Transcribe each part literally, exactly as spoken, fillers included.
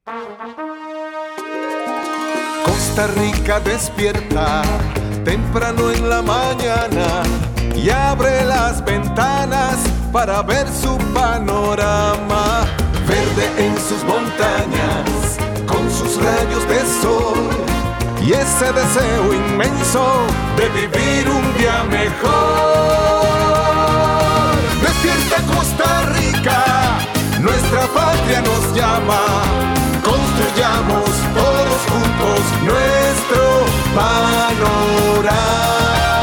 Costa Rica despierta temprano en la mañana y abre las ventanas para ver su panorama. Verde en sus montañas, con sus rayos de sol y ese deseo inmenso de vivir un día mejor. Despierta Costa Rica, nuestra patria nos llama. Construyamos todos juntos nuestro panorama.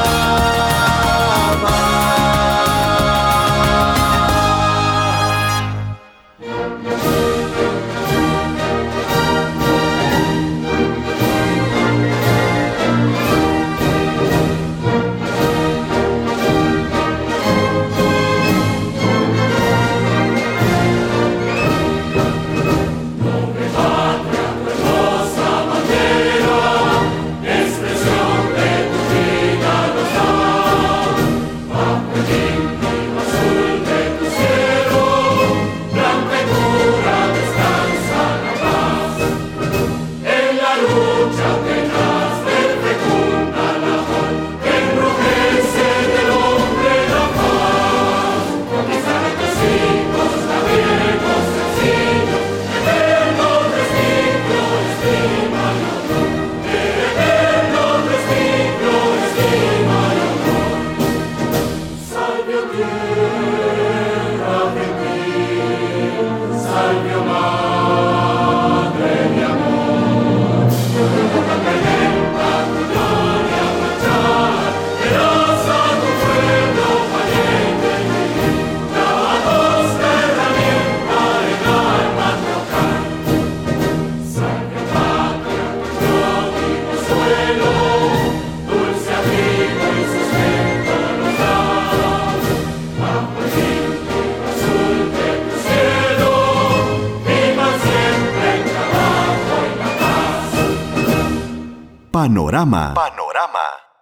Panorama. Panorama.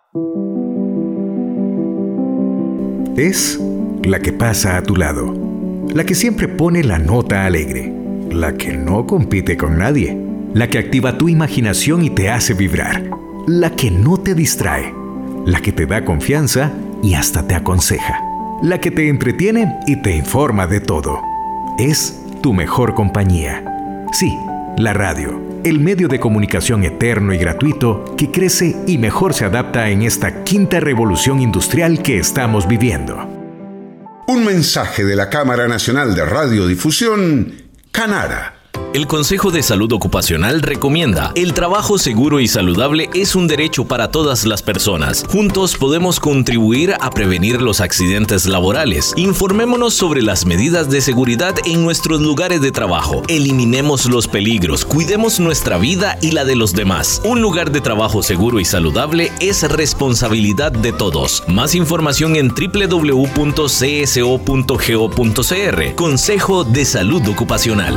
Es la que pasa a tu lado, la que siempre pone la nota alegre, la que no compite con nadie, la que activa tu imaginación y te hace vibrar, la que no te distrae, la que te da confianza y hasta te aconseja, la que te entretiene y te informa de todo. Es tu mejor compañía. Sí, la radio, el medio de comunicación eterno y gratuito que crece y mejor se adapta en esta quinta revolución industrial que estamos viviendo. Un mensaje de la Cámara Nacional de Radiodifusión, Canara. El Consejo de Salud Ocupacional recomienda: el trabajo seguro y saludable es un derecho para todas las personas. Juntos podemos contribuir a prevenir los accidentes laborales. Informémonos sobre las medidas de seguridad en nuestros lugares de trabajo. Eliminemos los peligros, cuidemos nuestra vida y la de los demás. Un lugar de trabajo seguro y saludable es responsabilidad de todos. Más información en doble u doble u doble u punto c s o punto go punto c r. Consejo de Salud Ocupacional.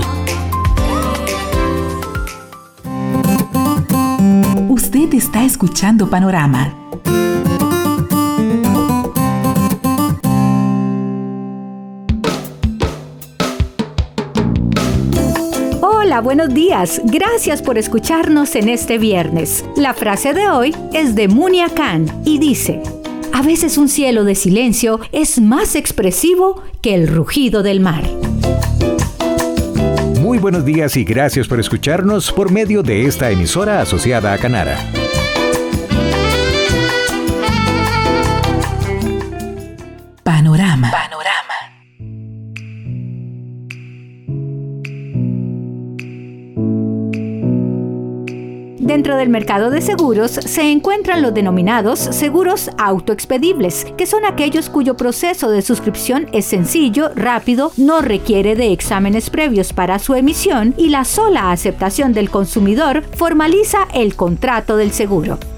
Usted está escuchando Panorama. Hola, buenos días. Gracias por escucharnos en este viernes. La frase de hoy es de Munia Khan y dice: a veces un cielo de silencio es más expresivo que el rugido del mar. Muy buenos días y gracias por escucharnos por medio de esta emisora asociada a Canara. Panorama. Panorama. Dentro del mercado de seguros se encuentran los denominados seguros autoexpedibles, que son aquellos cuyo proceso de suscripción es sencillo, rápido, no requiere de exámenes previos para su emisión y la sola aceptación del consumidor formaliza el contrato del seguro.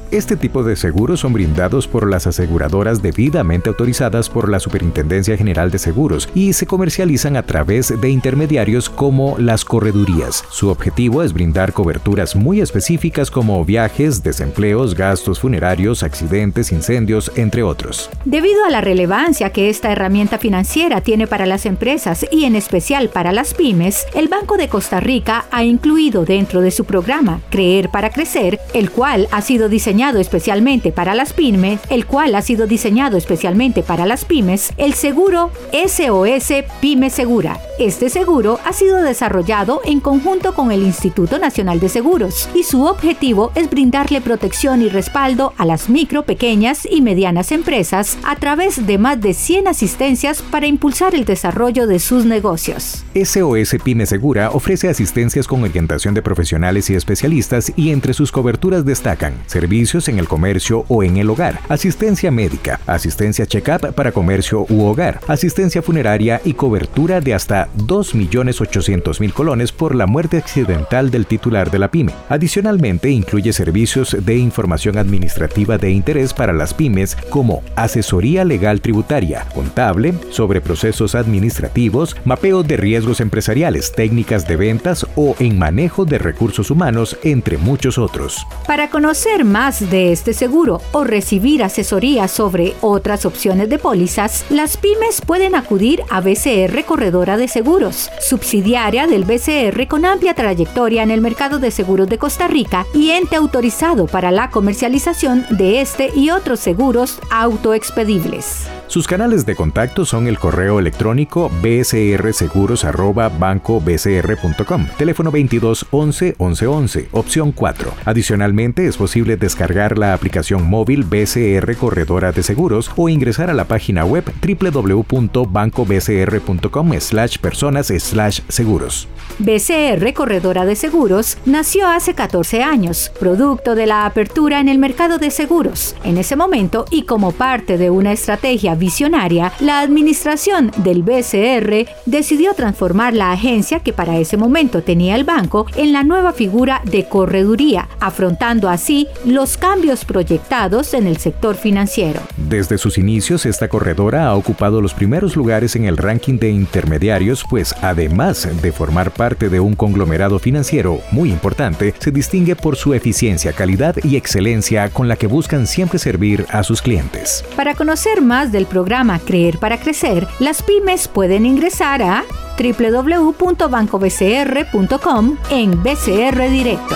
Este tipo de seguros son brindados por las aseguradoras debidamente autorizadas por la Superintendencia General de Seguros y se comercializan a través de intermediarios como las corredurías. Su objetivo es brindar coberturas muy específicas como viajes, desempleos, gastos funerarios, accidentes, incendios, entre otros. Debido a la relevancia que esta herramienta financiera tiene para las empresas y en especial para las pymes, el Banco de Costa Rica ha incluido dentro de su programa Creer para Crecer, el cual ha sido diseñado especialmente para las pymes, el cual ha sido diseñado especialmente para las pymes, el seguro S O S Pyme Segura. Este seguro ha sido desarrollado en conjunto con el Instituto Nacional de Seguros y su objetivo es brindarle protección y respaldo a las micro, pequeñas y medianas empresas a través de más de cien asistencias para impulsar el desarrollo de sus negocios. S O S Pyme Segura ofrece asistencias con orientación de profesionales y especialistas y entre sus coberturas destacan servicios en el comercio o en el hogar, asistencia médica, asistencia check-up para comercio u hogar, asistencia funeraria y cobertura de hasta dos millones ochocientos mil colones por la muerte accidental del titular de la pyme. Adicionalmente, incluye servicios de información administrativa de interés para las pymes como asesoría legal tributaria, contable, sobre procesos administrativos, mapeo de riesgos empresariales, técnicas de ventas o en manejo de recursos humanos, entre muchos otros. Para conocer más de este seguro o recibir asesoría sobre otras opciones de pólizas, las pymes pueden acudir a B C R Corredora de Seguros, subsidiaria del B C R con amplia trayectoria en el mercado de seguros de Costa Rica y ente autorizado para la comercialización de este y otros seguros autoexpedibles. Sus canales de contacto son el correo electrónico b s r seguros arroba banco b c r punto com, teléfono veintidós once once once, opción cuatro. Adicionalmente, es posible descargar la aplicación móvil B C R Corredora de Seguros o ingresar a la página web w w w punto banco b c r punto com slash personas slash seguros. B C R Corredora de Seguros nació hace catorce años, producto de la apertura en el mercado de seguros. En ese momento, y como parte de una estrategia visionaria, la administración del B C R decidió transformar la agencia que para ese momento tenía el banco en la nueva figura de correduría, afrontando así los cambios proyectados en el sector financiero. Desde sus inicios, esta corredora ha ocupado los primeros lugares en el ranking de intermediarios, pues además de formar parte de un conglomerado financiero muy importante, se distingue por su eficiencia, calidad y excelencia con la que buscan siempre servir a sus clientes. Para conocer más del programa Creer para Crecer, las pymes pueden ingresar a w w w punto banco b c r punto com en B C R Directo.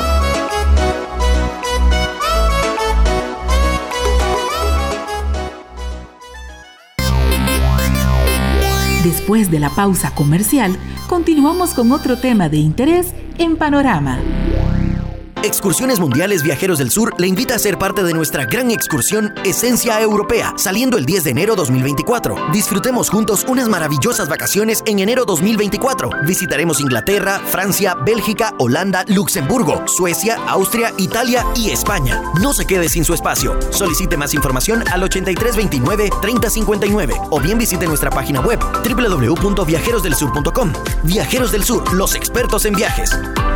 Después de la pausa comercial, continuamos con otro tema de interés en Panorama. Excursiones Mundiales Viajeros del Sur le invita a ser parte de nuestra gran excursión Esencia Europea, saliendo el diez de enero dos mil veinticuatro. Disfrutemos juntos unas maravillosas vacaciones en enero dos mil veinticuatro. Visitaremos Inglaterra, Francia, Bélgica, Holanda, Luxemburgo, Suecia, Austria, Italia y España. No se quede sin su espacio. Solicite más información al ochenta y tres veintinueve treinta cincuenta y nueve o bien visite nuestra página web w w w punto viajeros del sur punto com. Viajeros del Sur, los expertos en viajes.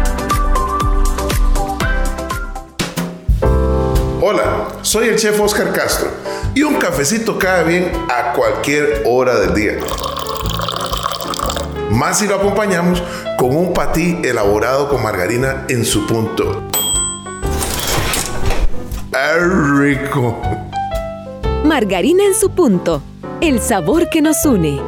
Hola, soy el chef Oscar Castro y un cafecito cae bien a cualquier hora del día. Más si lo acompañamos con un patí elaborado con margarina en su punto. ¡Es rico! Margarina en su punto, el sabor que nos une.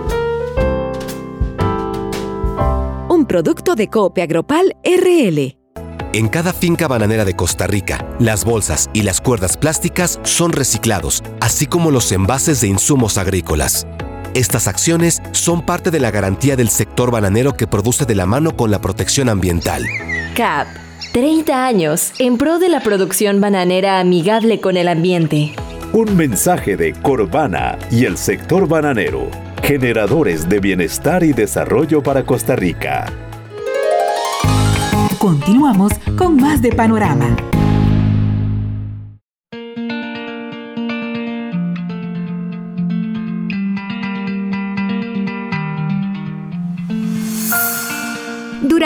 Un producto de Coop Agropal R L. En cada finca bananera de Costa Rica, las bolsas y las cuerdas plásticas son reciclados, así como los envases de insumos agrícolas. Estas acciones son parte de la garantía del sector bananero que produce de la mano con la protección ambiental. C A P, treinta años en pro de la producción bananera amigable con el ambiente. Un mensaje de Corvana y el sector bananero, generadores de bienestar y desarrollo para Costa Rica. Continuamos con más de Panorama.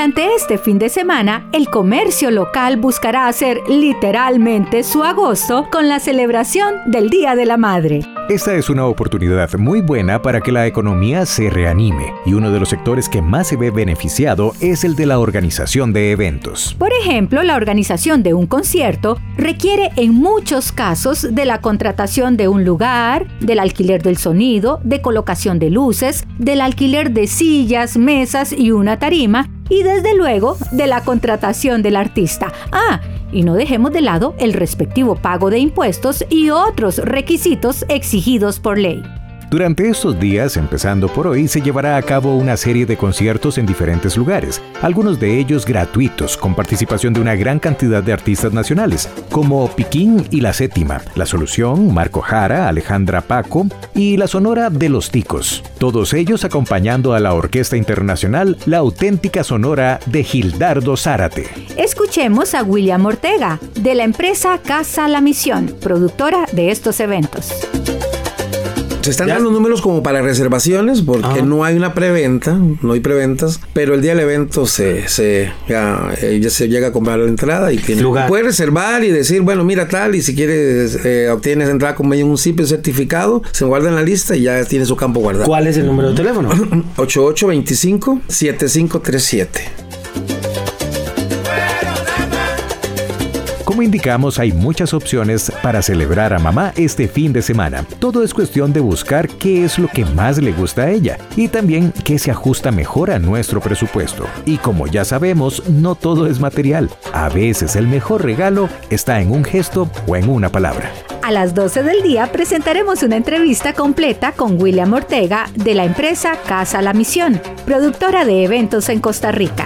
Durante este fin de semana, el comercio local buscará hacer literalmente su agosto con la celebración del Día de la Madre. Esta es una oportunidad muy buena para que la economía se reanime, y uno de los sectores que más se ve beneficiado es el de la organización de eventos. Por ejemplo, la organización de un concierto requiere en muchos casos de la contratación de un lugar, del alquiler del sonido, de colocación de luces, del alquiler de sillas, mesas y una tarima, y desde luego de la contratación del artista. Ah, y no dejemos de lado el respectivo pago de impuestos y otros requisitos exigidos por ley. Durante estos días, empezando por hoy, se llevará a cabo una serie de conciertos en diferentes lugares, algunos de ellos gratuitos, con participación de una gran cantidad de artistas nacionales, como Piquín y La Séptima, La Solución, Marco Jara, Alejandra Paco y la Sonora de los Ticos. Todos ellos acompañando a la Orquesta Internacional La Auténtica Sonora de Gildardo Zárate. Escuchemos a William Ortega, de la empresa Casa La Misión, productora de estos eventos. Se están dando los números como para reservaciones porque ah. no hay una preventa, no hay preventas, pero el día del evento se, se, ya, ya se llega a comprar la entrada y tiene, puedes reservar y decir, bueno, mira tal, y si quieres eh, obtienes entrada como en un S I P certificado, se guarda en la lista y ya tiene su campo guardado. ¿Cuál es el número de teléfono? ocho ocho dos cinco, siete cinco tres siete. Como indicamos, hay muchas opciones para celebrar a mamá este fin de semana. Todo es cuestión de buscar qué es lo que más le gusta a ella y también qué se ajusta mejor a nuestro presupuesto. Y como ya sabemos, no todo es material. A veces el mejor regalo está en un gesto o en una palabra. A las doce del día presentaremos una entrevista completa con William Ortega de la empresa Casa La Misión, productora de eventos en Costa Rica.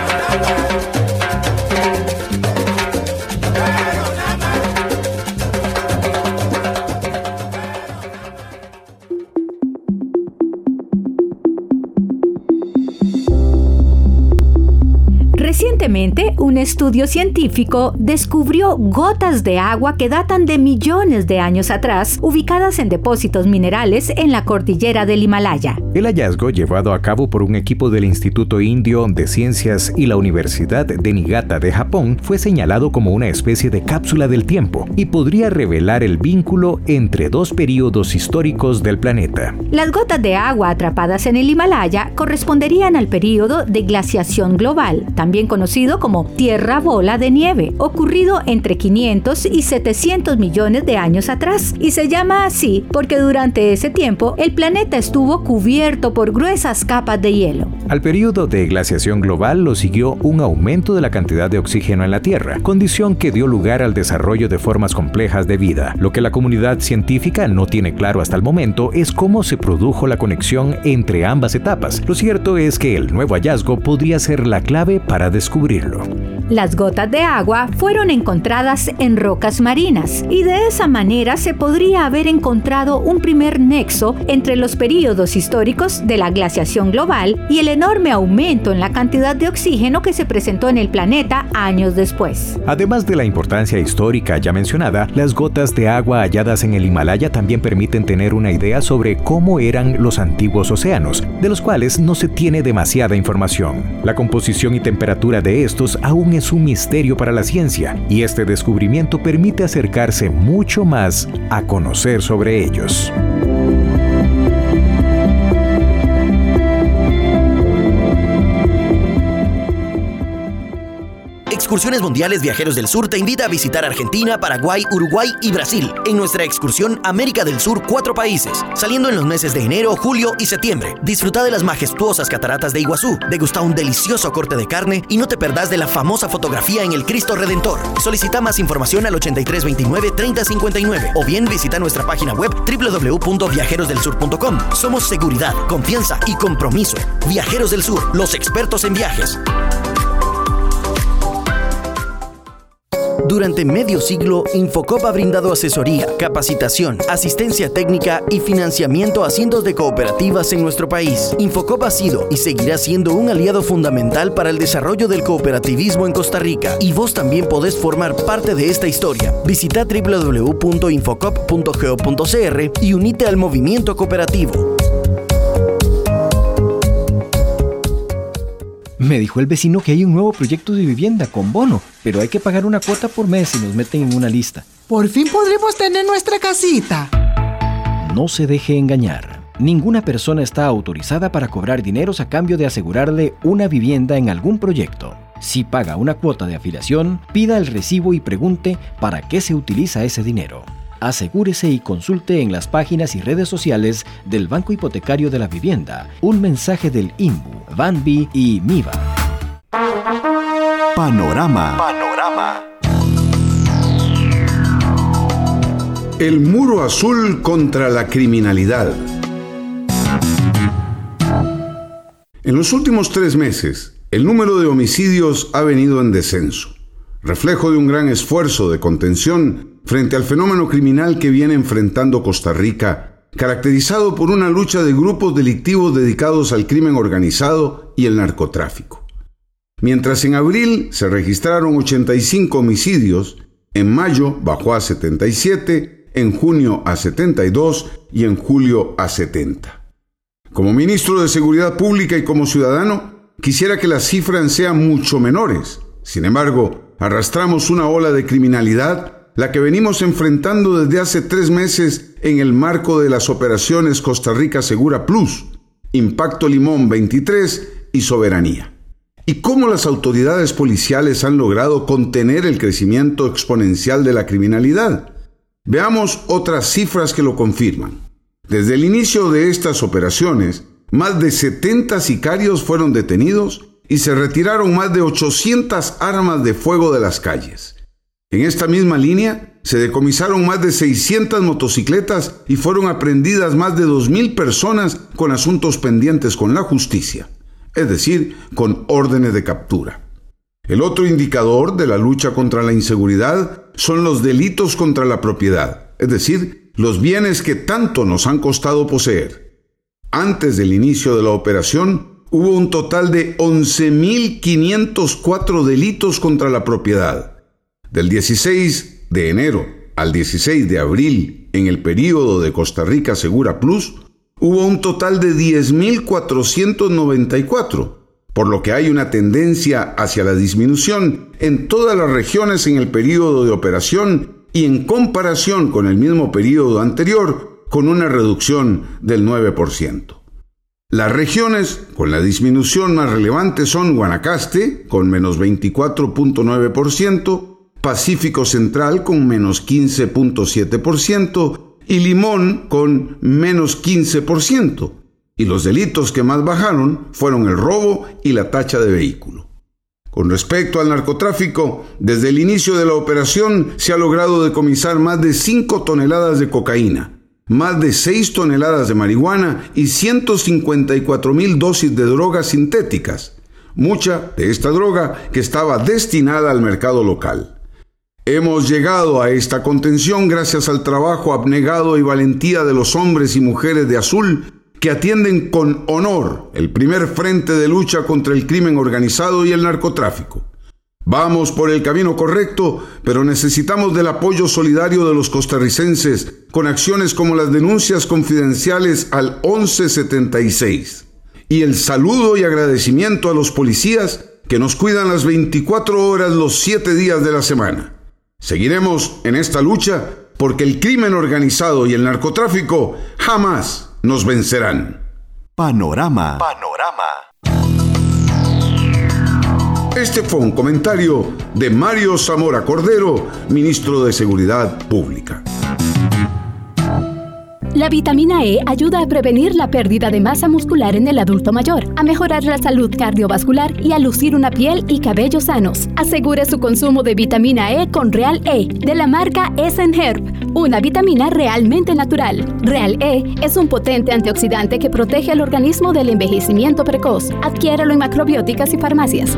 Recientemente, un estudio científico descubrió gotas de agua que datan de millones de años atrás, ubicadas en depósitos minerales en la cordillera del Himalaya. El hallazgo, llevado a cabo por un equipo del Instituto Indio de Ciencias y la Universidad de Niigata de Japón, fue señalado como una especie de cápsula del tiempo y podría revelar el vínculo entre dos períodos históricos del planeta. Las gotas de agua atrapadas en el Himalaya corresponderían al período de glaciación global, también conocido como tierra bola de nieve, ocurrido entre quinientos y setecientos millones de años atrás, y se llama así porque durante ese tiempo el planeta estuvo cubierto por gruesas capas de hielo. Al período de glaciación global lo siguió un aumento de la cantidad de oxígeno en la Tierra, condición que dio lugar al desarrollo de formas complejas de vida. Lo que la comunidad científica no tiene claro hasta el momento es cómo se produjo la conexión entre ambas etapas. Lo cierto es que el nuevo hallazgo podría ser la clave para descubrirlo. Las gotas de agua fueron encontradas en rocas marinas y de esa manera se podría haber encontrado un primer nexo entre los períodos históricos de la glaciación global y el enorme aumento en la cantidad de oxígeno que se presentó en el planeta años después. Además de la importancia histórica ya mencionada, las gotas de agua halladas en el Himalaya también permiten tener una idea sobre cómo eran los antiguos océanos, de los cuales no se tiene demasiada información. La composición y temperatura de estos aún es un misterio para la ciencia, y este descubrimiento permite acercarse mucho más a conocer sobre ellos. Excursiones Mundiales Viajeros del Sur te invita a visitar Argentina, Paraguay, Uruguay y Brasil en nuestra excursión América del Sur, cuatro países, saliendo en los meses de enero, julio y septiembre. Disfruta de las majestuosas cataratas de Iguazú, degusta un delicioso corte de carne y no te perdás de la famosa fotografía en el Cristo Redentor. Solicita más información al ochenta y tres veintinueve treinta cincuenta y nueve o bien visita nuestra página web doble u doble u doble u punto viajeros del sur punto com. Somos seguridad, confianza y compromiso. Viajeros del Sur, los expertos en viajes. Durante medio siglo, Infocop ha brindado asesoría, capacitación, asistencia técnica y financiamiento a cientos de cooperativas en nuestro país. Infocop ha sido y seguirá siendo un aliado fundamental para el desarrollo del cooperativismo en Costa Rica, y vos también podés formar parte de esta historia. Visita doble u doble u doble u punto infocop punto go punto c r y unite al movimiento cooperativo. Me dijo el vecino que hay un nuevo proyecto de vivienda con bono, pero hay que pagar una cuota por mes y nos meten en una lista. Por fin podremos tener nuestra casita. No se deje engañar. Ninguna persona está autorizada para cobrar dineros a cambio de asegurarle una vivienda en algún proyecto. Si paga una cuota de afiliación, pida el recibo y pregunte para qué se utiliza ese dinero. Asegúrese y consulte en las páginas y redes sociales del Banco Hipotecario de la Vivienda un mensaje del I N B U, Banvi y MIVA. Panorama. Panorama. El muro azul contra la criminalidad. En los últimos tres meses, el número de homicidios ha venido en descenso, reflejo de un gran esfuerzo de contención frente al fenómeno criminal que viene enfrentando Costa Rica, caracterizado por una lucha de grupos delictivos dedicados al crimen organizado y el narcotráfico. Mientras en abril se registraron ochenta y cinco homicidios, en mayo bajó a setenta y siete, en junio a setenta y dos y en julio a setenta. Como ministro de Seguridad Pública y como ciudadano, quisiera que las cifras sean mucho menores. Sin embargo, arrastramos una ola de criminalidad, la que venimos enfrentando desde hace tres meses en el marco de las operaciones Costa Rica Segura Plus, Impacto Limón veintitrés y Soberanía. ¿Y cómo las autoridades policiales han logrado contener el crecimiento exponencial de la criminalidad? Veamos otras cifras que lo confirman. Desde el inicio de estas operaciones, más de setenta sicarios fueron detenidos y se retiraron más de ochocientas armas de fuego de las calles. En esta misma línea, se decomisaron más de seiscientas motocicletas y fueron aprehendidas más de dos mil personas con asuntos pendientes con la justicia, es decir, con órdenes de captura. El otro indicador de la lucha contra la inseguridad son los delitos contra la propiedad, es decir, los bienes que tanto nos han costado poseer. Antes del inicio de la operación, hubo un total de once mil quinientos cuatro delitos contra la propiedad. Del dieciséis de enero al dieciséis de abril, en el período de Costa Rica Segura Plus, hubo un total de diez mil cuatrocientos noventa y cuatro, por lo que hay una tendencia hacia la disminución en todas las regiones en el período de operación y en comparación con el mismo período anterior, con una reducción del nueve por ciento. Las regiones con la disminución más relevante son Guanacaste, con menos veinticuatro punto nueve por ciento, Pacífico Central con menos quince punto siete por ciento y Limón con menos quince por ciento. Y los delitos que más bajaron fueron el robo y la tacha de vehículo. Con respecto al narcotráfico, desde el inicio de la operación se ha logrado decomisar más de cinco toneladas de cocaína, más de seis toneladas de marihuana y ciento cincuenta y cuatro mil dosis de drogas sintéticas, mucha de esta droga que estaba destinada al mercado local. Hemos llegado a esta contención gracias al trabajo abnegado y valentía de los hombres y mujeres de azul que atienden con honor el primer frente de lucha contra el crimen organizado y el narcotráfico. Vamos por el camino correcto, pero necesitamos del apoyo solidario de los costarricenses con acciones como las denuncias confidenciales al once setenta y seis y el saludo y agradecimiento a los policías que nos cuidan las veinticuatro horas los siete días de la semana. Seguiremos en esta lucha porque el crimen organizado y el narcotráfico jamás nos vencerán. Panorama. Panorama. Este fue un comentario de Mario Zamora Cordero, ministro de Seguridad Pública. La vitamina E ayuda a prevenir la pérdida de masa muscular en el adulto mayor, a mejorar la salud cardiovascular y a lucir una piel y cabello sanos. Asegure su consumo de vitamina E con Real E, de la marca Essenherb, una vitamina realmente natural. Real E es un potente antioxidante que protege al organismo del envejecimiento precoz. Adquiéralo en macrobióticas y farmacias.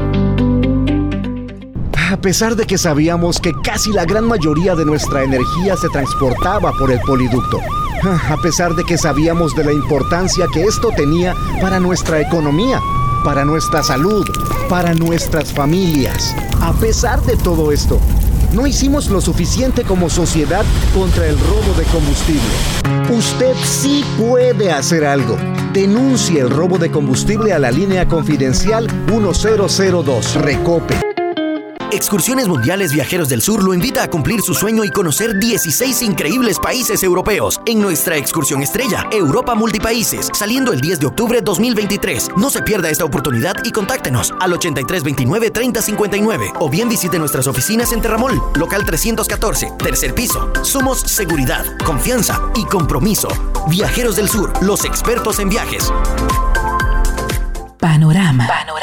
A pesar de que sabíamos que casi la gran mayoría de nuestra energía se transportaba por el poliducto, a pesar de que sabíamos de la importancia que esto tenía para nuestra economía, para nuestra salud, para nuestras familias, a pesar de todo esto, No hicimos lo suficiente como sociedad contra el robo de combustible. Usted sí puede hacer algo. Denuncie el robo de combustible a la línea confidencial uno cero cero dos. Recope. Excursiones Mundiales Viajeros del Sur lo invita a cumplir su sueño y conocer dieciséis increíbles países europeos en nuestra excursión estrella, Europa Multipaíses, saliendo el diez de octubre de dos mil veintitrés. No se pierda esta oportunidad y contáctenos al ochenta y tres veintinueve treinta cincuenta y nueve o bien visite nuestras oficinas en Terramol, local trescientos catorce, tercer piso. Somos seguridad, confianza y compromiso. Viajeros del Sur, los expertos en viajes. Panorama. Panorama.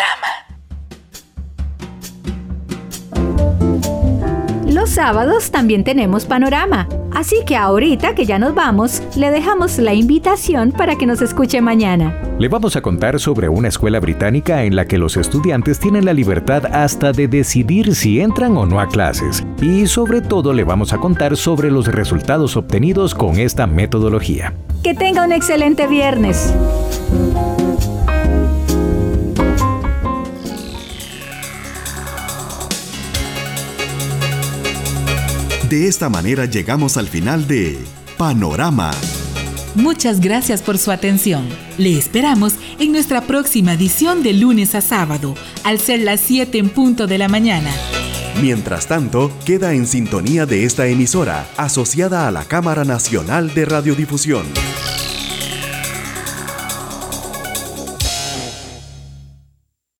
Los sábados también tenemos Panorama, así que ahorita que ya nos vamos, le dejamos la invitación para que nos escuche mañana. Le vamos a contar sobre una escuela británica en la que los estudiantes tienen la libertad hasta de decidir si entran o no a clases. Y sobre todo le vamos a contar sobre los resultados obtenidos con esta metodología. Que tenga un excelente viernes. De esta manera llegamos al final de Panorama. Muchas gracias por su atención. Le esperamos en nuestra próxima edición de lunes a sábado, al ser las siete en punto de la mañana. Mientras tanto, queda en sintonía de esta emisora, asociada a la Cámara Nacional de Radiodifusión.